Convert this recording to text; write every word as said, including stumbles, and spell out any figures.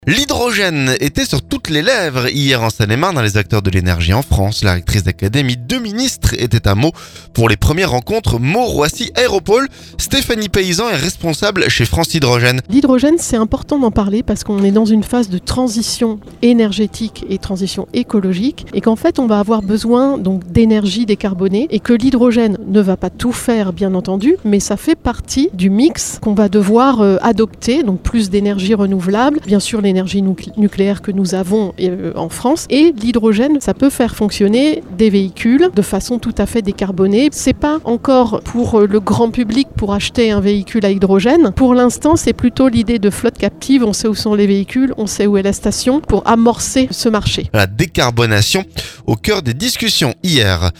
L'hydrogène était sur toutes les lèvres hier en Seine-et-Marne dans les acteurs de l'énergie en France. La rectrice d'académie, deux ministres étaient à Meaux pour les premières rencontres Meaux-Roissy Aéropole. Stéphanie Paysan est responsable chez France Hydrogène. L'hydrogène, c'est important d'en parler parce qu'on est dans une phase de transition énergétique et transition écologique et qu'en fait on va avoir besoin donc d'énergie décarbonée et que l'hydrogène ne va pas tout faire bien entendu, mais ça fait partie du mix qu'on va devoir euh, adopter, donc plus d'énergie renouvelable, bien sûr les l'énergie nucléaire que nous avons en France, et l'hydrogène, ça peut faire fonctionner des véhicules de façon tout à fait décarbonée. C'est pas encore pour le grand public pour acheter un véhicule à hydrogène. Pour l'instant, c'est plutôt l'idée de flotte captive. On sait où sont les véhicules, on sait où est la station pour amorcer ce marché. La décarbonation au cœur des discussions hier.